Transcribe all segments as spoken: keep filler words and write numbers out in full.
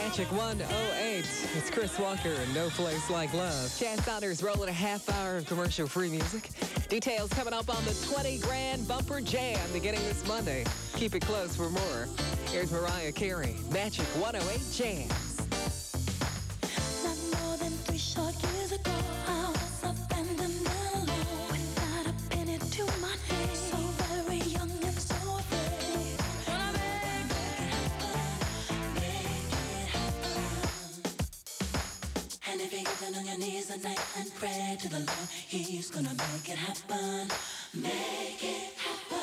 Magic one oh eight. It's Chris Walker and No Place Like Love. Chad Saunders rolling a half hour of commercial-free music. Details coming up on the twenty grand bumper jam beginning this Monday. Keep it close for more. Here's Mariah Carey, Magic one oh eight Jams. Not more than three short years ago, I was abandoned and alone, without a penny to my name, so very young and so afraid. Wanna make it happen, make it happen. And if you're getting on your knees at night and pray to the Lord, He's gonna make it happen, make it happen.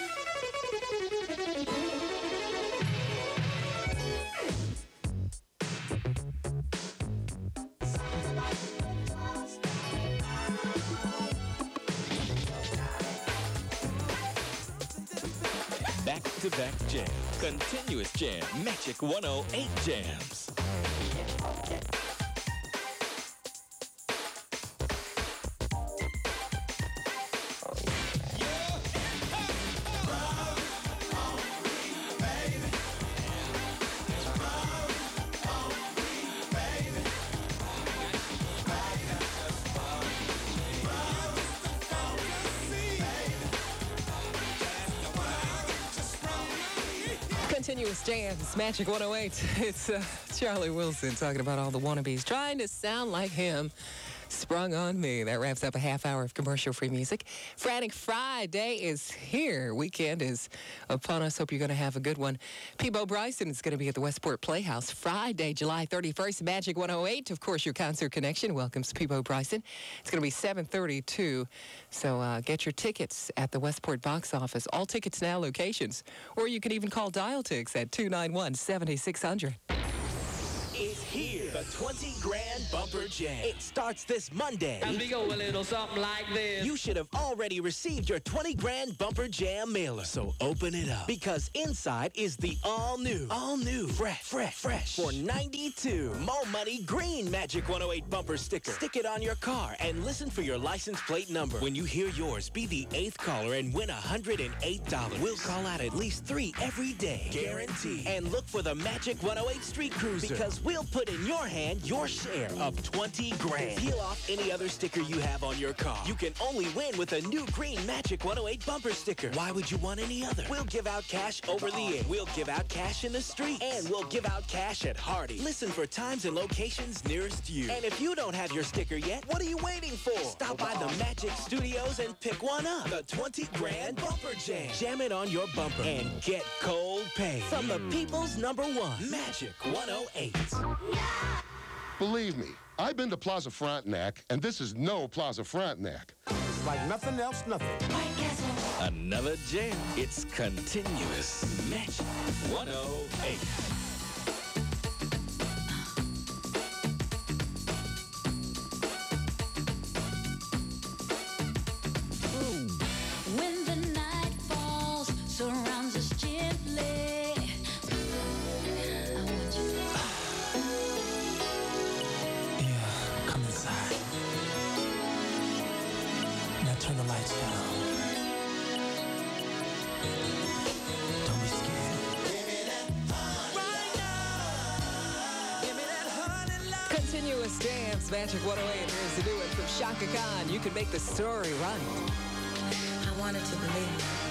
Back-to-back jam. Continuous jam. Magic one oh eight Jams. Continuous Jams, Magic one oh eight. It's uh, Charlie Wilson talking about all the wannabes trying to sound like him. Sprung on me. That wraps up a half hour of commercial-free music. Frantic Friday is here. Weekend is upon us. Hope you're going to have a good one. Peabo Bryson is going to be at the Westport Playhouse Friday, July thirty-first. Magic one oh eight, of course, your concert connection welcomes Peabo Bryson. It's going to be seven thirty-two. So uh, get your tickets at the Westport box office. All tickets now locations. Or you can even call Dial-Tix at two nine one, seven six zero zero. It's here. The twenty grand bumper jam. It starts this Monday. And we go a little something like this. You should have already received your twenty grand bumper jam mailer. So open it up. Because inside is the all new, all new, fresh, fresh, fresh for ninety-two Mo Money Green Magic one oh eight bumper sticker. Stick it on your car and listen for your license plate number. When you hear yours, be the eighth caller and win one hundred eight dollars. We'll call out at least three every day. Guaranteed. And look for the Magic one oh eight Street Cruiser. Because we'll put in your hand your share of twenty grand. Peel off any other sticker you have on your car. You can only win with a new green Magic one oh eight bumper sticker. Why would you want any other? We'll give out cash over the air. We'll give out cash in the street. And we'll give out cash at Hardy. Listen for times and locations nearest you. And if you don't have your sticker yet, what are you waiting for? Stop by the Magic Studios and pick one up. The twenty grand bumper jam. Jam it on your bumper and get cold pay from the people's number one, Magic one oh eight. Believe me, I've been to Plaza Frontenac, and this is no Plaza Frontenac. It's like nothing else, nothing. White Castle. Another jam. It's continuous. Magic one oh eight. When the night falls, surrounds us gently. I want you to Yeah, come inside. Now turn the lights down. Don't be scared. Continuous Jams, Magic one oh eight. Here's the new one from Shaka Khan. You can make the story right. I wanted to believe.